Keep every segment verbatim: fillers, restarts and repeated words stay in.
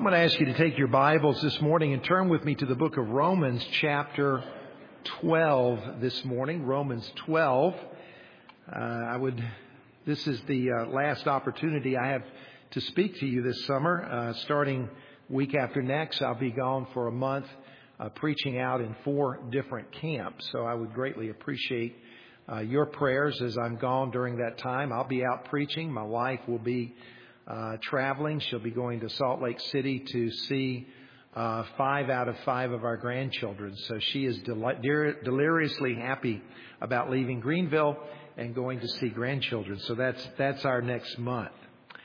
I'm going to ask you to take your Bibles this morning and turn with me to the book of Romans chapter twelve this morning. Romans twelve. Uh, I would. This is the uh, last opportunity I have to speak to you this summer. Uh, starting week after next, I'll be gone for a month uh, preaching out in four different camps. So I would greatly appreciate uh, your prayers as I'm gone during that time. I'll be out preaching. My wife will be Uh, traveling. She'll be going to Salt Lake City to see uh, five out of five of our grandchildren. So she is del- del- deliriously happy about leaving Greenville and going to see grandchildren. So that's that's our next month.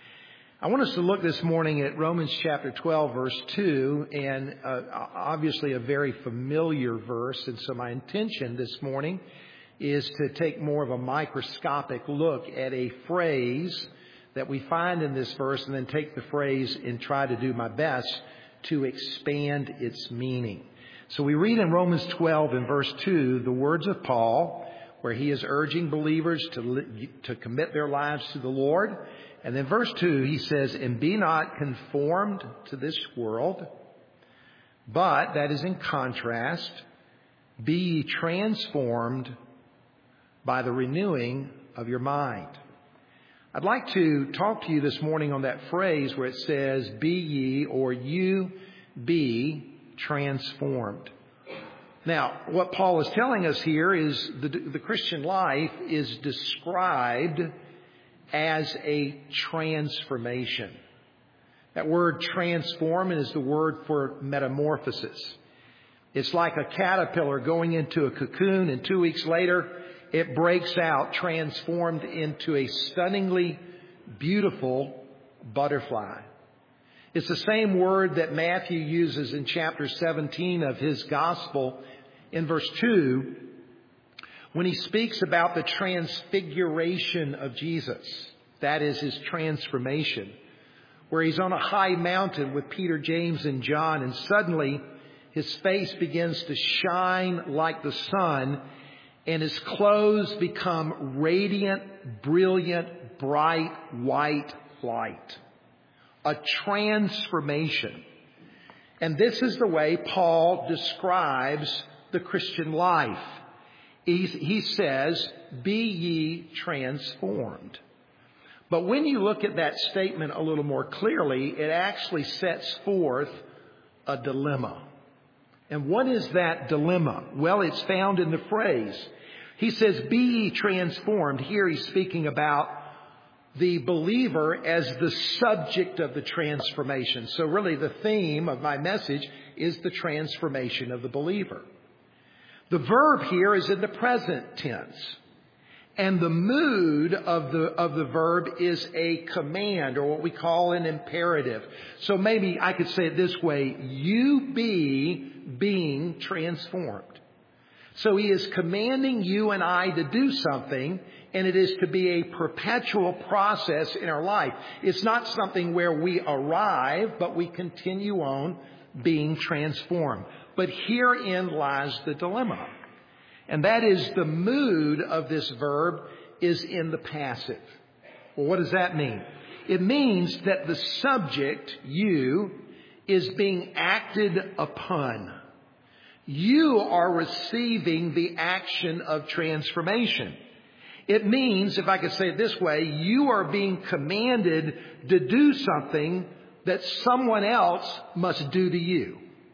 I want us to look this morning at Romans chapter twelve, verse two, and uh, obviously a very familiar verse. And so my intention this morning is to take more of a microscopic look at a phrase that we find in this verse, and then take the phrase and try to do my best to expand its meaning. So we read in Romans twelve in verse two the words of Paul, where he is urging believers to to commit their lives to the Lord. And then verse two, he says, "And be not conformed to this world, but," that is in contrast, "be ye transformed by the renewing of your mind." I'd like to talk to you this morning on that phrase where it says, "Be ye," or "you be transformed." Now, what Paul is telling us here is the, the Christian life is described as a transformation. That word transform is the word for metamorphosis. It's like a caterpillar going into a cocoon, and two weeks later, it breaks out, transformed into a stunningly beautiful butterfly. It's the same word that Matthew uses in chapter seventeen of his gospel in verse two when he speaks about the transfiguration of Jesus. That is his transformation, where he's on a high mountain with Peter, James, and John, and suddenly his face begins to shine like the sun, and his clothes become radiant, brilliant, bright, white light. A transformation. And this is the way Paul describes the Christian life. He, he says, "Be ye transformed." But when you look at that statement a little more clearly, it actually sets forth a dilemma. And what is that dilemma? Well, it's found in the phrase. He says, "Be ye transformed." Here he's speaking about the believer as the subject of the transformation. So really the theme of my message is the transformation of the believer. The verb here is in the present tense. And the mood of the of the verb is a command, or what we call an imperative. So maybe I could say it this way: you be being transformed. So he is commanding you and I to do something, and it is to be a perpetual process in our life. It's not something where we arrive, but we continue on being transformed. But herein lies the dilemma. And that is, the mood of this verb is in the passive. Well, what does that mean? It means that the subject, you, is being acted upon. You are receiving the action of transformation. It means, if I could say it this way, you are being commanded to do something that someone else must do to you.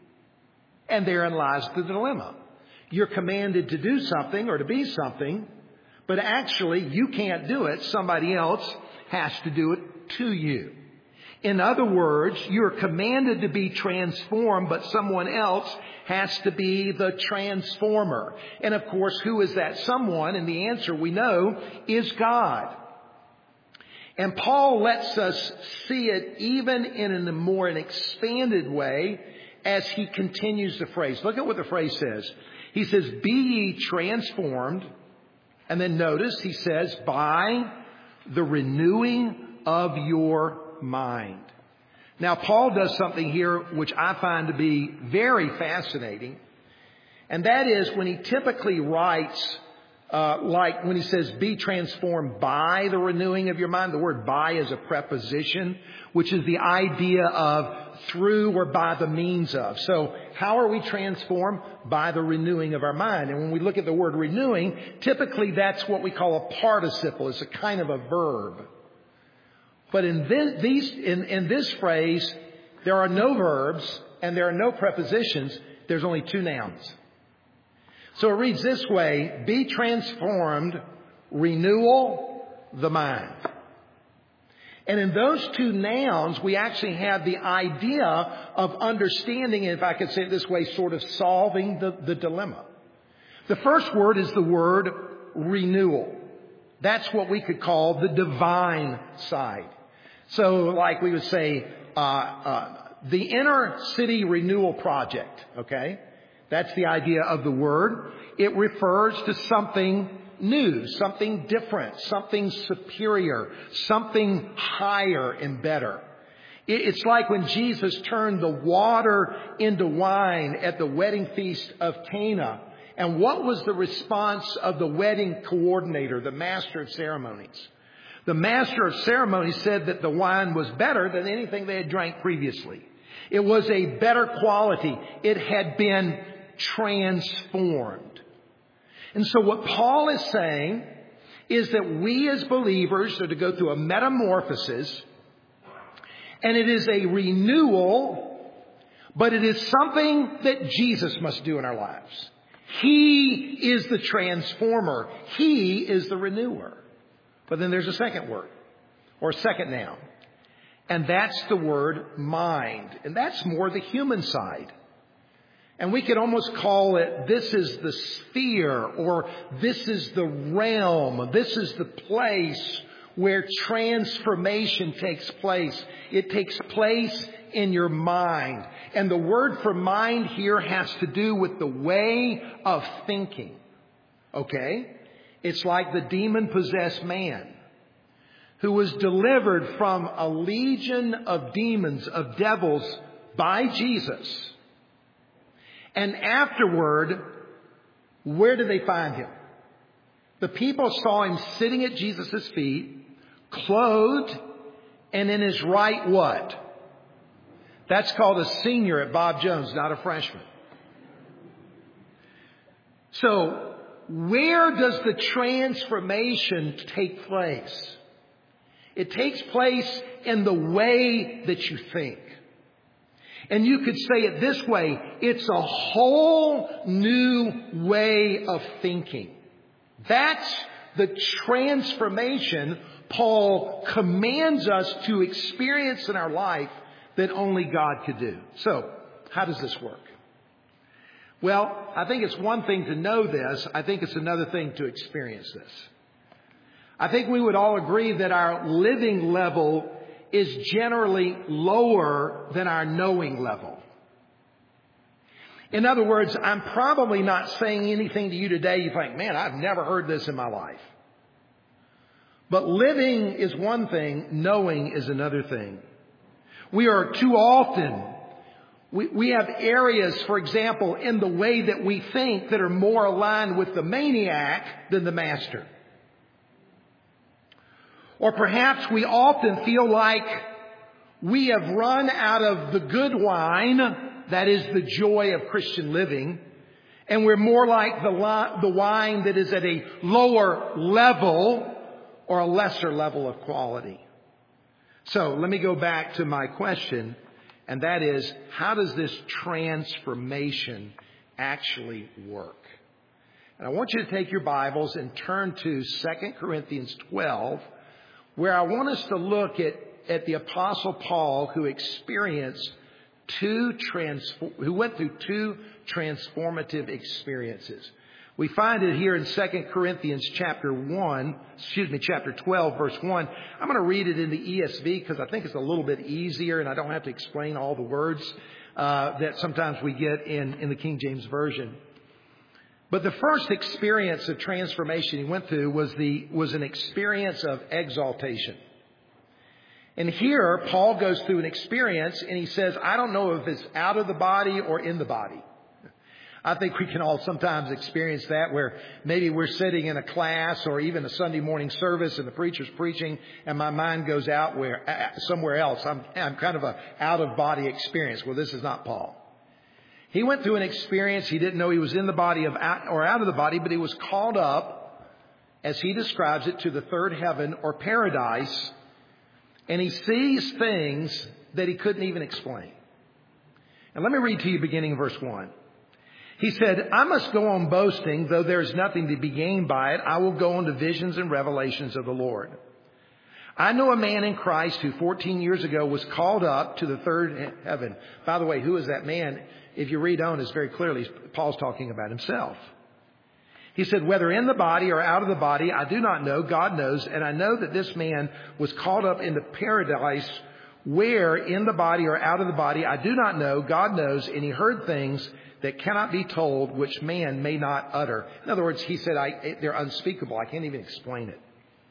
And therein lies the dilemma. You're commanded to do something or to be something, but actually you can't do it. Somebody else has to do it to you. In other words, you're commanded to be transformed, but someone else has to be the transformer. And of course, who is that someone? And the answer we know is God. And Paul lets us see it even in a more an expanded way as he continues the phrase. Look at what the phrase says. He says, "Be ye transformed." And then notice he says, "by the renewing of your mind." Now, Paul does something here which I find to be very fascinating. And that is, when he typically writes Uh, like when he says, be transformed by the renewing of your mind. The word by is a preposition, which is the idea of through or by the means of. So how are we transformed? By the renewing of our mind. And when we look at the word renewing, typically that's what we call a participle. It's a kind of a verb. But in this, these, in, in this phrase, there are no verbs and there are no prepositions. There's only two nouns. So it reads this way, be transformed, renewal the mind. And in those two nouns, we actually have the idea of understanding, if I could say it this way, sort of solving the, the dilemma. The first word is the word renewal. That's what we could call the divine side. So like we would say, uh, uh, the inner city renewal project, okay? That's the idea of the word. It refers to something new, something different, something superior, something higher and better. It's like when Jesus turned the water into wine at the wedding feast of Cana. And what was the response of the wedding coordinator, the master of ceremonies? The master of ceremonies said that the wine was better than anything they had drank previously. It was a better quality. It had been transformed. And so what Paul is saying is that we as believers are to go through a metamorphosis, and it is a renewal, but it is something that Jesus must do in our lives. He is the transformer. He is the renewer. But then there's a second word, or second noun, and that's the word mind. And that's more the human side. And we could almost call it, this is the sphere, or this is the realm. This is the place where transformation takes place. It takes place in your mind. And the word for mind here has to do with the way of thinking. Okay? It's like the demon-possessed man who was delivered from a legion of demons, of devils, by Jesus. And afterward, where did they find him? The people saw him sitting at Jesus' feet, clothed, and in his right what? That's called a senior at Bob Jones, not a freshman. So, where does the transformation take place? It takes place in the way that you think. And you could say it this way, it's a whole new way of thinking. That's the transformation Paul commands us to experience in our life that only God could do. So, how does this work? Well, I think it's one thing to know this. I think it's another thing to experience this. I think we would all agree that our living level is generally lower than our knowing level. In other words, I'm probably not saying anything to you today you think, man, I've never heard this in my life. But living is one thing, knowing is another thing. We are too often, we, we have areas, for example, in the way that we think that are more aligned with the maniac than the master. Or perhaps we often feel like we have run out of the good wine, that is the joy of Christian living, and we're more like the, the wine that is at a lower level or a lesser level of quality. So let me go back to my question, and that is, how does this transformation actually work? And I want you to take your Bibles and turn to Second Corinthians twelve, where I want us to look at, at the Apostle Paul, who experienced two transform, who went through two transformative experiences. We find it here in Second Corinthians chapter one, excuse me, chapter twelve, verse one. I'm going to read it in the E S V because I think it's a little bit easier and I don't have to explain all the words uh, that sometimes we get in, in the King James Version. But the first experience of transformation he went through was the was an experience of exaltation. And here, Paul goes through an experience and he says, I don't know if it's out of the body or in the body. I think we can all sometimes experience that, where maybe we're sitting in a class or even a Sunday morning service and the preacher's preaching and my mind goes out where somewhere else. I'm, I'm kind of a out of body experience. Well, this is not Paul. He went through an experience. He didn't know he was in the body of or out of the body, but he was called up, as he describes it, to the third heaven or paradise. And he sees things that he couldn't even explain. And let me read to you beginning in verse one. He said, I must go on boasting, though there is nothing to be gained by it. I will go on to visions and revelations of the Lord. I know a man in Christ who fourteen years ago was called up to the third heaven. By the way, who is that man? If you read on, it's very clearly Paul's talking about himself. He said, whether in the body or out of the body, I do not know. God knows. And I know that this man was called up into paradise, where in the body or out of the body, I do not know. God knows. And he heard things that cannot be told, which man may not utter. In other words, he said, I, they're unspeakable. I can't even explain it.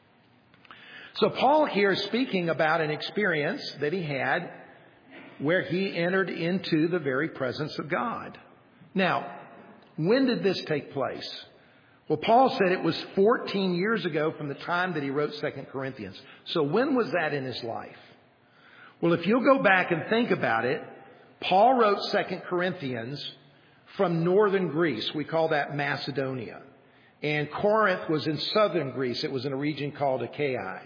So Paul here is speaking about an experience that he had where he entered into the very presence of God. Now, when did this take place? Well, Paul said it was fourteen years ago from the time that he wrote Second Corinthians. So when was that in his life? Well, if you'll go back and think about it, Paul wrote Second Corinthians from northern Greece. We call that Macedonia. And Corinth was in southern Greece. It was in a region called Achaia.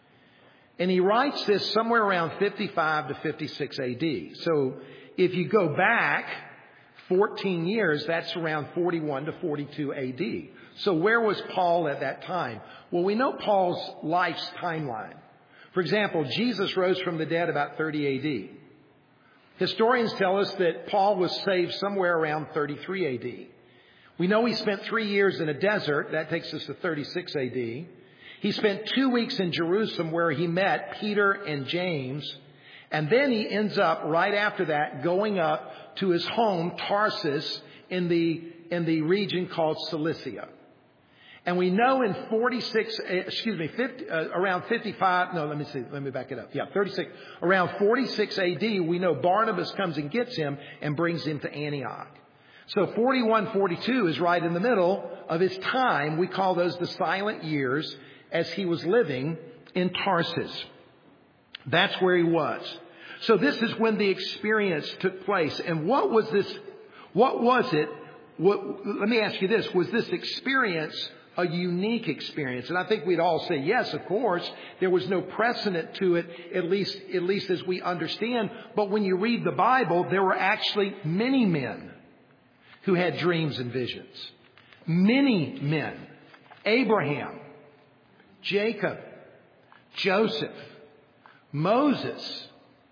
And he writes this somewhere around fifty-five to fifty-six A D. So if you go back fourteen years, that's around forty-one to forty-two A D. So where was Paul at that time? Well, we know Paul's life's timeline. For example, Jesus rose from the dead about thirty A D. Historians tell us that Paul was saved somewhere around thirty-three A D. We know he spent three years in a desert. That takes us to thirty-six A D. He spent two weeks in Jerusalem where he met Peter and James. And then he ends up right after that going up to his home, Tarsus, in the, in the region called Cilicia. And we know in forty-six, excuse me, fifty, uh, around fifty-five, no, let me see, let me back it up. Yeah, thirty-six, around forty-six A D, we know Barnabas comes and gets him and brings him to Antioch. So forty-one, forty-two is right in the middle of his time. We call those the silent years as he was living in Tarsus. That's where he was. So this is when the experience took place. And what was this? What was it? What, let me ask you this. Was this experience a unique experience? And I think we'd all say, yes, of course. There was no precedent to it, at least, at least as we understand. But when you read the Bible, there were actually many men who had dreams and visions. Many men. Abraham, Jacob, Joseph, Moses,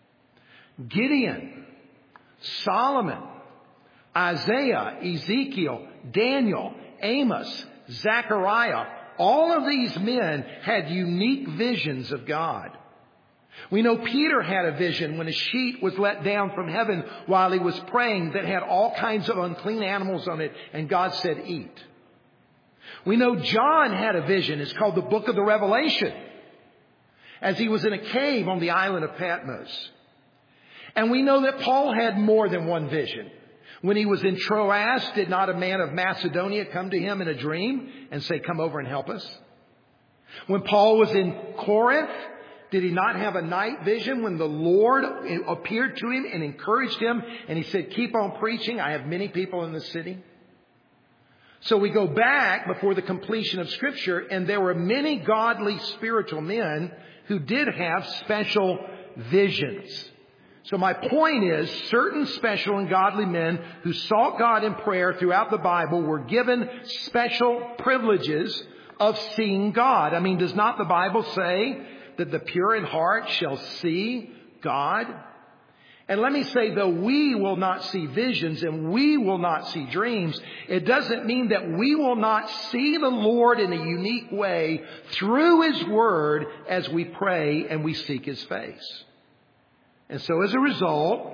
Gideon, Solomon, Isaiah, Ezekiel, Daniel, Amos, Zechariah. All of these men had unique visions of God. We know Peter had a vision when a sheet was let down from heaven while he was praying that had all kinds of unclean animals on it, and God said, eat. We know John had a vision. It's called the Book of the Revelation, as he was in a cave on the island of Patmos. And we know that Paul had more than one vision. When he was in Troas, did not a man of Macedonia come to him in a dream and say, come over and help us? When Paul was in Corinth, did he not have a night vision when the Lord appeared to him and encouraged him? And he said, keep on preaching. I have many people in the city. So we go back before the completion of Scripture, and there were many godly spiritual men who did have special visions. So my point is, certain special and godly men who sought God in prayer throughout the Bible were given special privileges of seeing God. I mean, does not the Bible say that the pure in heart shall see God? And let me say, though we will not see visions and we will not see dreams, it doesn't mean that we will not see the Lord in a unique way through His Word as we pray and we seek His face. And so as a result,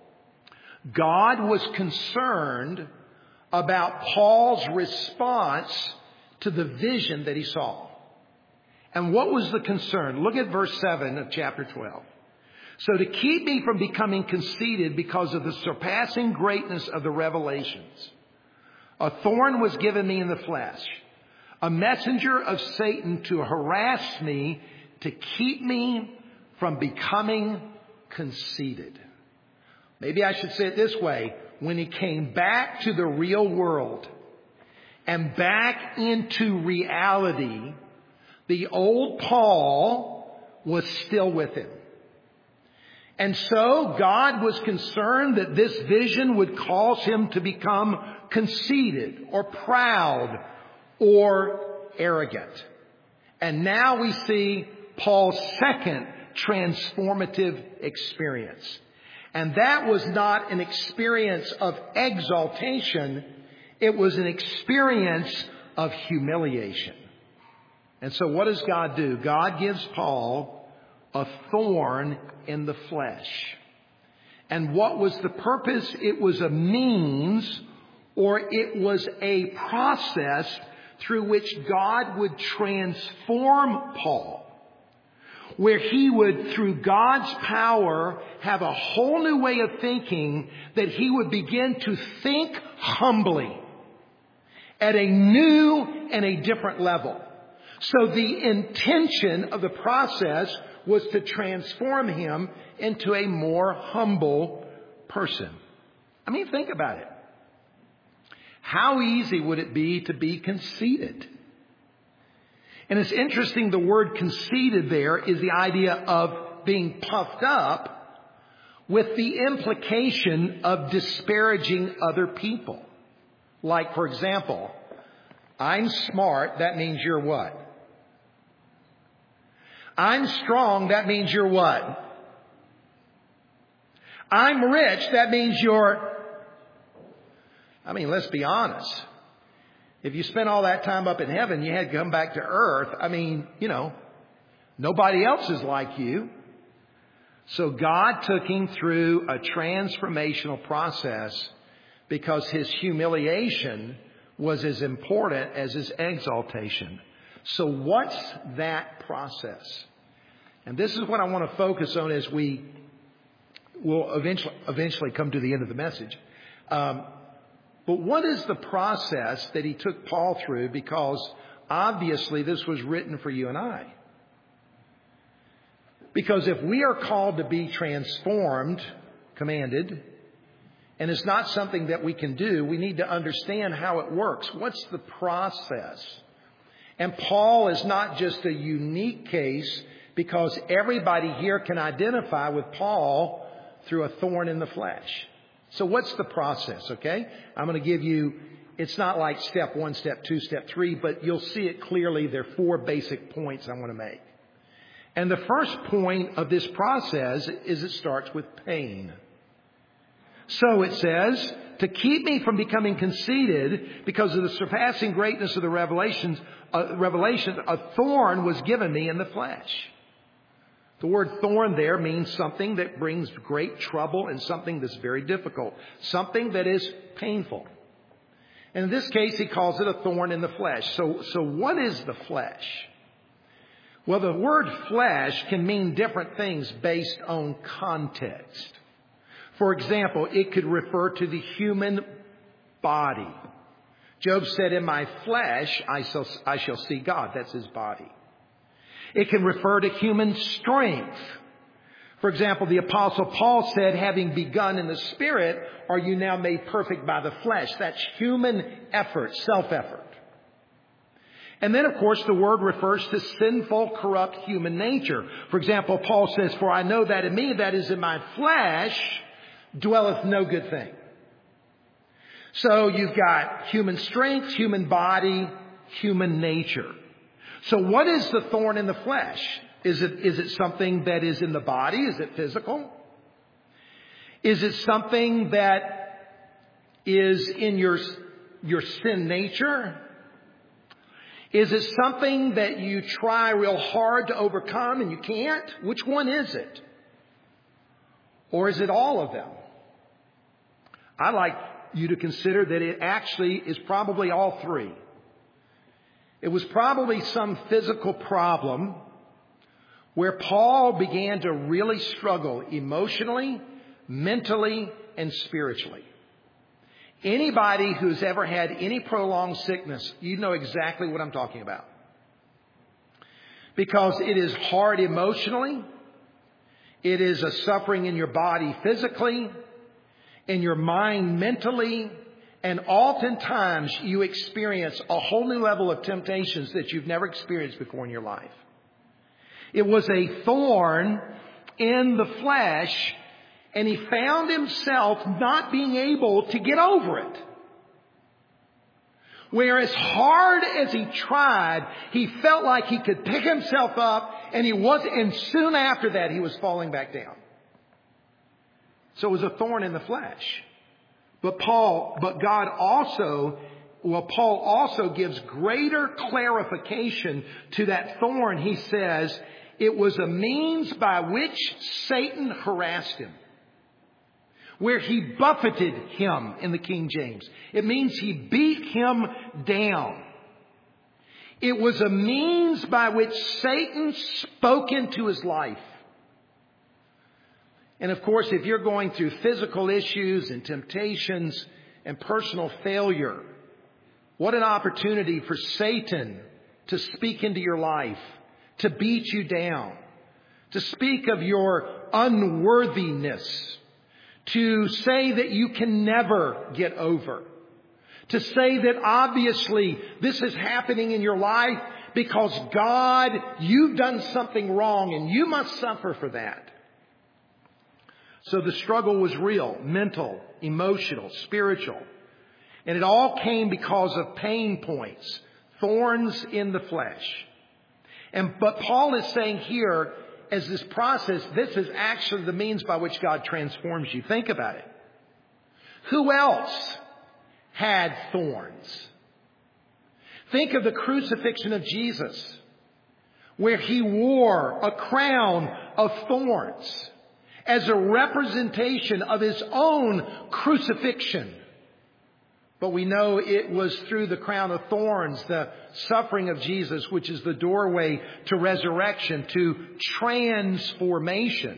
God was concerned about Paul's response to the vision that he saw. And what was the concern? Look at verse seven of chapter twelve. So to keep me from becoming conceited because of the surpassing greatness of the revelations. A thorn was given me in the flesh, a messenger of Satan to harass me, to keep me from becoming conceited. Maybe I should say it this way. When he came back to the real world and back into reality, the old Paul was still with him. And so God was concerned that this vision would cause him to become conceited or proud or arrogant. And now we see Paul's second transformative experience. And that was not an experience of exaltation. It was an experience of humiliation. And so what does God do? God gives Paul a thorn in the flesh. And what was the purpose? It was a means, or it was a process through which God would transform Paul, where he would, through God's power, have a whole new way of thinking, that he would begin to think humbly at a new and a different level. So the intention of the process was to transform him into a more humble person. I mean, think about it. How easy would it be to be conceited? And it's interesting, the word conceited there is the idea of being puffed up with the implication of disparaging other people. Like, for example, I'm smart, that means you're what? I'm strong, that means you're what? I'm rich, that means you're... I mean, let's be honest. If you spent all that time up in heaven, you had to come back to earth. I mean, you know, nobody else is like you. So God took him through a transformational process because his humiliation was as important as his exaltation. So what's that process? And this is what I want to focus on as we will eventually, eventually come to the end of the message. Um, but what is the process that he took Paul through? Because obviously this was written for you and I. Because if we are called to be transformed, commanded, and it's not something that we can do, we need to understand how it works. What's the process? And Paul is not just a unique case, because everybody here can identify with Paul through a thorn in the flesh. So what's the process, okay? I'm going to give you, it's not like step one, step two, step three, but you'll see it clearly. There are four basic points I want to make. And the first point of this process is it starts with pain. So it says, to keep me from becoming conceited because of the surpassing greatness of the revelations, uh, revelation, a thorn was given me in the flesh. The word thorn there means something that brings great trouble and something that's very difficult. Something that is painful. And in this case, he calls it a thorn in the flesh. So, so what is the flesh? Well, the word flesh can mean different things based on context. For example, it could refer to the human body. Job said, in my flesh, I shall, I shall see God. That's his body. It can refer to human strength. For example, the Apostle Paul said, having begun in the Spirit, are you now made perfect by the flesh? That's human effort, self-effort. And then, of course, the word refers to sinful, corrupt human nature. For example, Paul says, for I know that in me, that is in my flesh, dwelleth no good thing. So you've got human strength, human body, human nature. So what is the thorn in the flesh? Is it, is it something that is in the body? Is it physical? Is it something that is in your, your sin nature? Is it something that you try real hard to overcome and you can't? Which one is it? Or is it all of them? I'd like you to consider that it actually is probably all three. It was probably some physical problem where Paul began to really struggle emotionally, mentally, and spiritually. Anybody who's ever had any prolonged sickness, you know exactly what I'm talking about. Because it is hard emotionally. It is a suffering in your body physically, in your mind mentally, and oftentimes you experience a whole new level of temptations that you've never experienced before in your life. It was a thorn in the flesh, and he found himself not being able to get over it. Where as hard as he tried, he felt like he could pick himself up, and he was, and soon after that he was falling back down. So it was a thorn in the flesh. But Paul, but God also, well, Paul also gives greater clarification to that thorn. He says it was a means by which Satan harassed him. Where he buffeted him in the King James. It means he beat him down. It was a means by which Satan spoke into his life. And of course, if you're going through physical issues and temptations and personal failure, what an opportunity for Satan to speak into your life, to beat you down, to speak of your unworthiness, to say that you can never get over. To say that obviously this is happening in your life because God, you've done something wrong and you must suffer for that. So the struggle was real, mental, emotional, spiritual. And it all came because of pain points, thorns in the flesh. And but Paul is saying here, as this process, this is actually the means by which God transforms you. Think about it. Who else had thorns? Think of the crucifixion of Jesus, where he wore a crown of thorns as a representation of his own crucifixion. But we know it was through the crown of thorns, the suffering of Jesus, which is the doorway to resurrection, to transformation.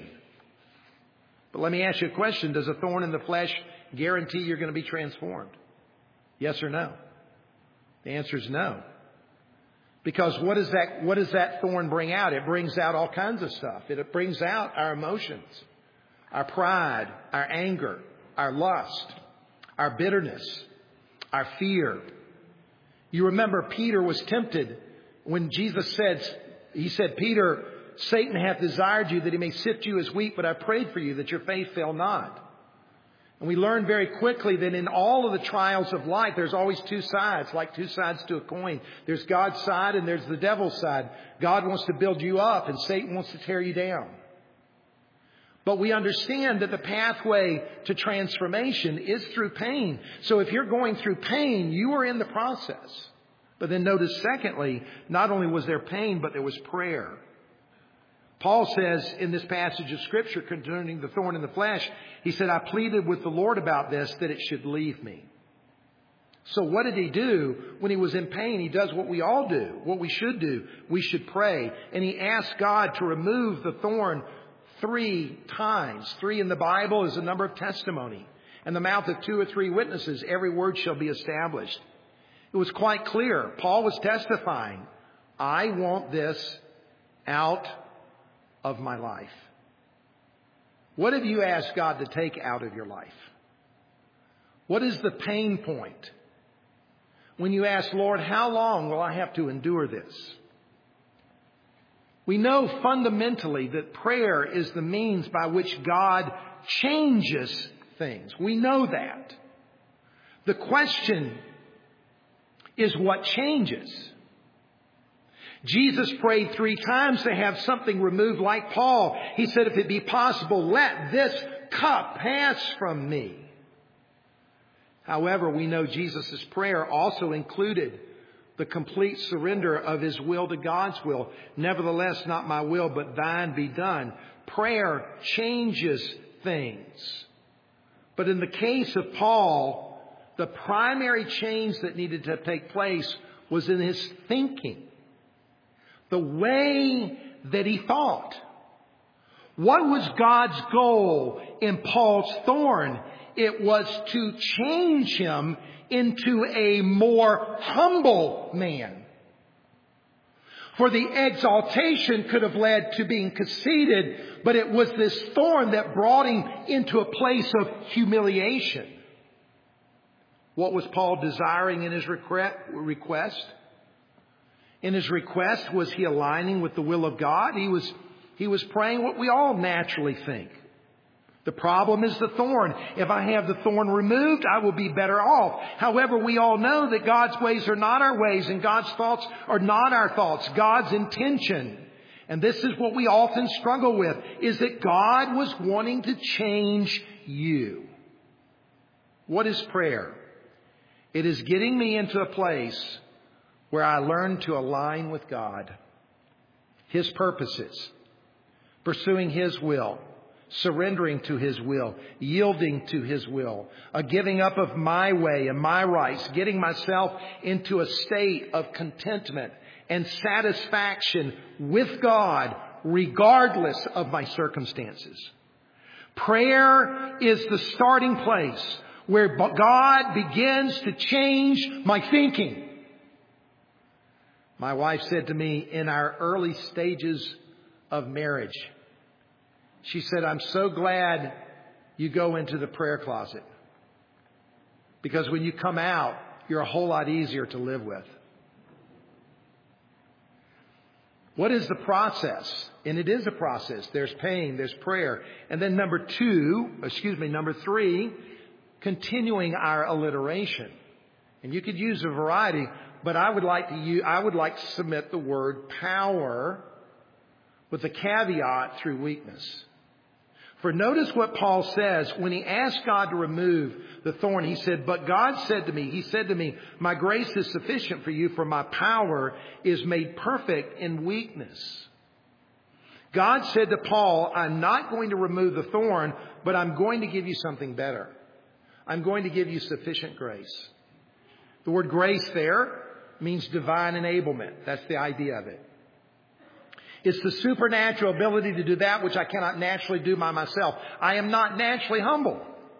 But let me ask you a question. Does a thorn in the flesh guarantee you're going to be transformed? Yes or no? The answer is no. Because what does that, what does that thorn bring out? It brings out all kinds of stuff. It brings out our emotions, our pride, our anger, our lust, our bitterness, our fear. You remember Peter was tempted when Jesus said, he said, Peter, Satan hath desired you that he may sift you as wheat, but I prayed for you that your faith fail not. And we learn very quickly that in all of the trials of life, there's always two sides, like two sides to a coin. There's God's side and there's the devil's side. God wants to build you up and Satan wants to tear you down. But we understand that the pathway to transformation is through pain. So if you're going through pain, you are in the process. But then notice, secondly, not only was there pain, but there was prayer. Paul says in this passage of Scripture concerning the thorn in the flesh, he said, I pleaded with the Lord about this, that it should leave me. So what did he do when he was in pain? He does what we all do, what we should do. We should pray. And he asked God to remove the thorn three times. Three in the Bible is a number of testimony. In the mouth of two or three witnesses, every word shall be established. It was quite clear. Paul was testifying, I want this out of my life. What have you asked God to take out of your life? What is the pain point? When you ask, Lord, how long will I have to endure this? We know fundamentally that prayer is the means by which God changes things. We know that. The question is what changes. Jesus prayed three times to have something removed like Paul. He said, if it be possible, let this cup pass from me. However, we know Jesus' prayer also included the complete surrender of his will to God's will. Nevertheless, not my will, but thine be done. Prayer changes things. But in the case of Paul, the primary change that needed to take place was in his thinking. The way that he thought. What was God's goal in Paul's thorn? It was to change him into a more humble man. For the exaltation could have led to being conceited, but it was this thorn that brought him into a place of humiliation. What was Paul desiring in his request? In his request, was he aligning with the will of God? He was, he was praying what we all naturally think. The problem is the thorn. If I have the thorn removed, I will be better off. However, we all know that God's ways are not our ways and God's thoughts are not our thoughts. God's intention, and this is what we often struggle with, is that God was wanting to change you. What is prayer? It is getting me into a place where I learn to align with God, His purposes, pursuing His will, surrendering to His will, yielding to His will, a giving up of my way and my rights, getting myself into a state of contentment and satisfaction with God regardless of my circumstances. Prayer is the starting place where God begins to change my thinking. My wife said to me in our early stages of marriage, she said, I'm so glad you go into the prayer closet, because when you come out, you're a whole lot easier to live with. What is the process? And it is a process. There's pain, there's prayer. And then number two, excuse me, number three, continuing our alliteration. And you could use a variety, but I would like to use, I would like to submit the word power with a caveat through weakness. For notice what Paul says when he asked God to remove the thorn. He said, but God said to me, He said to me, my grace is sufficient for you, for my power is made perfect in weakness. God said to Paul, I'm not going to remove the thorn, but I'm going to give you something better. I'm going to give you sufficient grace. The word grace there means divine enablement. That's the idea of it. It's the supernatural ability to do that which I cannot naturally do by myself. I am not naturally humble.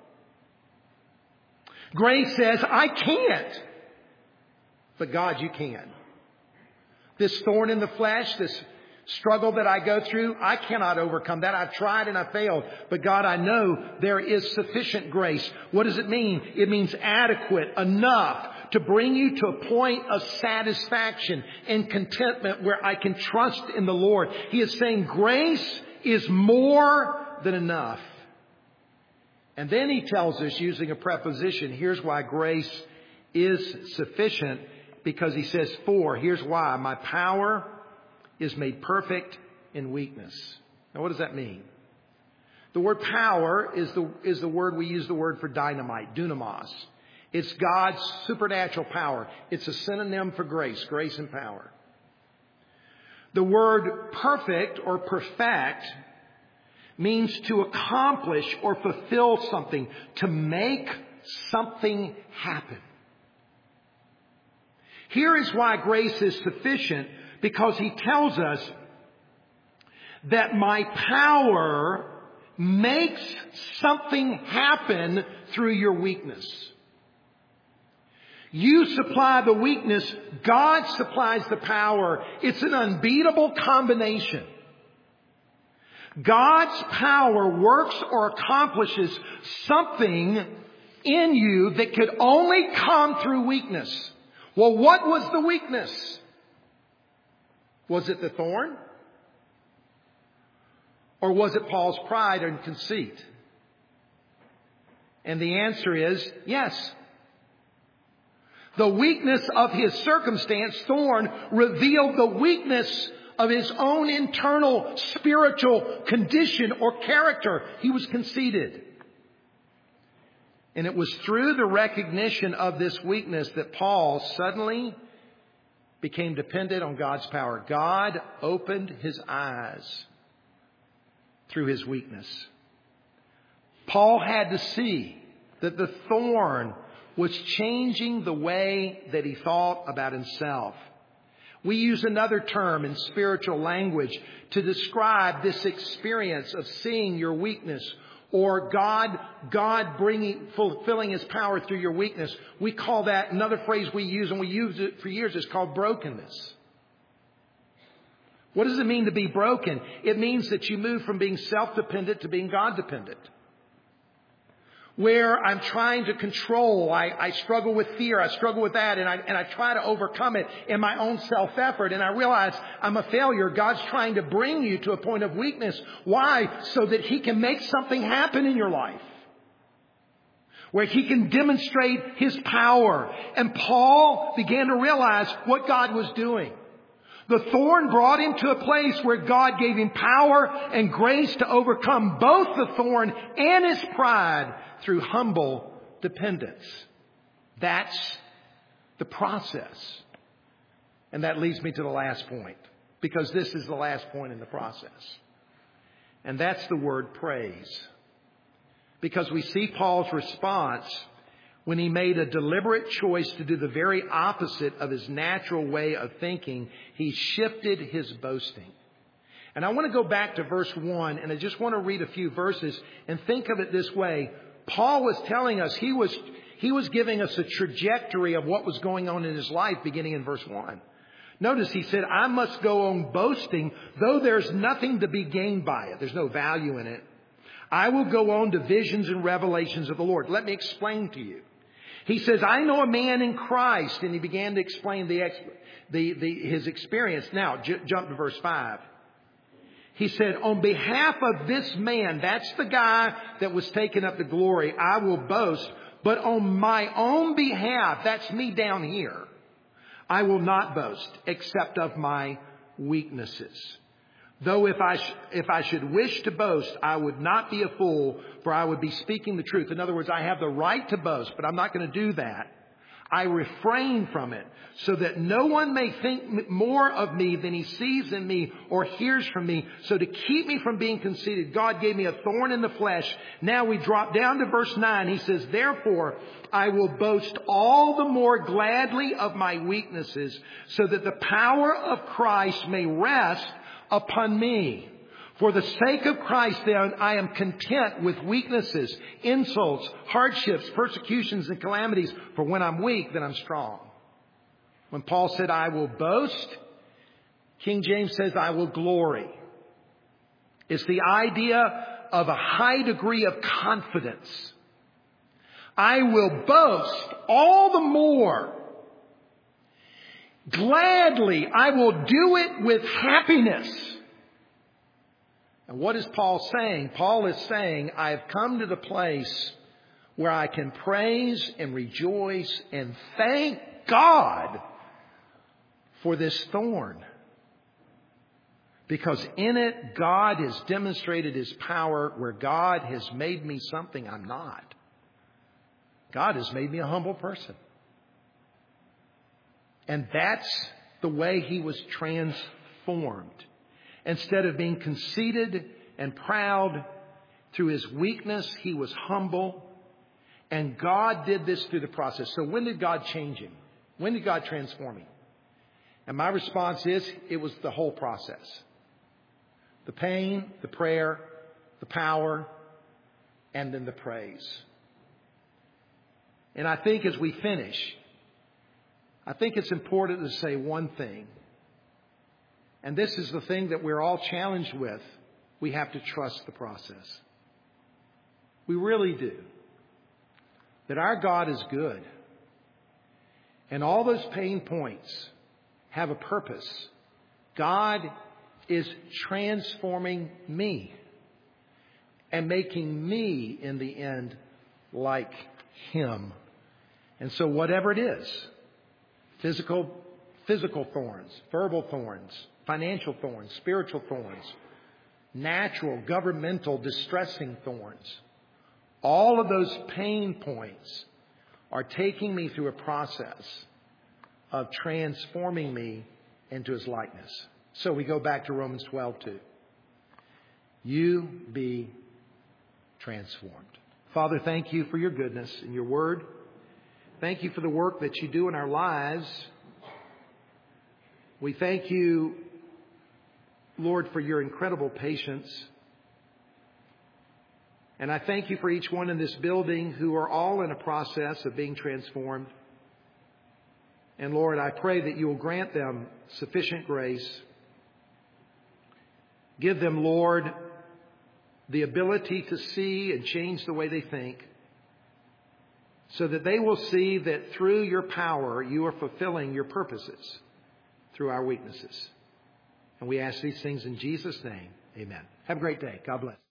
Grace says, I can't. But God, you can. This thorn in the flesh, this struggle that I go through, I cannot overcome that. I've tried and I failed. But God, I know there is sufficient grace. What does it mean? It means adequate, enough to bring you to a point of satisfaction and contentment where I can trust in the Lord. He is saying grace is more than enough. And then he tells us, using a preposition, here's why grace is sufficient, because he says, for, here's why. My power is made perfect in weakness. Now, what does that mean? The word power is the, is the word we use the word for dynamite, dunamos. It's God's supernatural power. It's a synonym for grace, grace and power. The word perfect or perfect means to accomplish or fulfill something, to make something happen. Here is why grace is sufficient, because he tells us that my power makes something happen through your weakness. You supply the weakness, God supplies the power. It's an unbeatable combination. God's power works or accomplishes something in you that could only come through weakness. Well, what was the weakness? Was it the thorn? Or was it Paul's pride and conceit? And the answer is yes. The weakness of his circumstance, thorn, revealed the weakness of his own internal spiritual condition or character. He was conceited. And it was through the recognition of this weakness that Paul suddenly became dependent on God's power. God opened his eyes through his weakness. Paul had to see that the thorn was changing the way that he thought about himself. We use another term in spiritual language to describe this experience of seeing your weakness or God, God bringing, fulfilling His power through your weakness. We call that, another phrase we use, and we used it for years, is called brokenness. What does it mean to be broken? It means that you move from being self-dependent to being God-dependent. Where I'm trying to control, I, I struggle with fear, I struggle with that, and I, and I try to overcome it in my own self-effort, and I realize I'm a failure. God's trying to bring you to a point of weakness. Why? So that He can make something happen in your life. Where He can demonstrate His power. And Paul began to realize what God was doing. The thorn brought him to a place where God gave him power and grace to overcome both the thorn and his pride through humble dependence. That's the process. And that leads me to the last point, because this is the last point in the process. And that's the word praise. Because we see Paul's response when he made a deliberate choice to do the very opposite of his natural way of thinking. He shifted his boasting. And I want to go back to verse one, and I just want to read a few verses and think of it this way. Paul was telling us, he was, he was giving us a trajectory of what was going on in his life beginning in verse one. Notice he said, I must go on boasting, though there's nothing to be gained by it. There's no value in it. I will go on to visions and revelations of the Lord. Let me explain to you. He says, I know a man in Christ. And he began to explain the, the, the his experience. Now, j- jump to verse five. He said, on behalf of this man, that's the guy that was taking up the glory, I will boast. But on my own behalf, that's me down here, I will not boast except of my weaknesses. Though if I, sh- if I should wish to boast, I would not be a fool, for I would be speaking the truth. In other words, I have the right to boast, but I'm not going to do that. I refrain from it so that no one may think more of me than he sees in me or hears from me. So to keep me from being conceited, God gave me a thorn in the flesh. Now we drop down to verse nine. He says, therefore, I will boast all the more gladly of my weaknesses, so that the power of Christ may rest upon me. For the sake of Christ, then, I am content with weaknesses, insults, hardships, persecutions, and calamities. For when I'm weak, then I'm strong. When Paul said, I will boast, King James says, I will glory. It's the idea of a high degree of confidence. I will boast all the more. Gladly, I will do it with happiness. And what is Paul saying? Paul is saying, I have come to the place where I can praise and rejoice and thank God for this thorn. Because in it, God has demonstrated His power, where God has made me something I'm not. God has made me a humble person. And that's the way he was transformed. Instead of being conceited and proud, through his weakness, he was humble. And God did this through the process. So when did God change him? When did God transform him? And my response is, it was the whole process. The pain, the prayer, the power, and then the praise. And I think as we finish, I think it's important to say one thing. And this is the thing that we're all challenged with. We have to trust the process. We really do. That our God is good. And all those pain points have a purpose. God is transforming me and making me, in the end, like Him. And so whatever it is, physical, physical thorns, verbal thorns, financial thorns, spiritual thorns, natural, governmental, distressing thorns, all of those pain points are taking me through a process of transforming me into His likeness. So we go back to Romans twelve two. You be transformed. Father, thank You for Your goodness and Your word. Thank You for the work that You do in our lives. We thank You, Lord, for Your incredible patience. And I thank you for each one in this building who are all in a process of being transformed. And Lord, I pray that you will grant them sufficient grace. Give them, Lord, the ability to see and change the way they think, so that they will see that through your power, you are fulfilling your purposes through our weaknesses. And we ask these things in Jesus' name. Amen. Have a great day. God bless.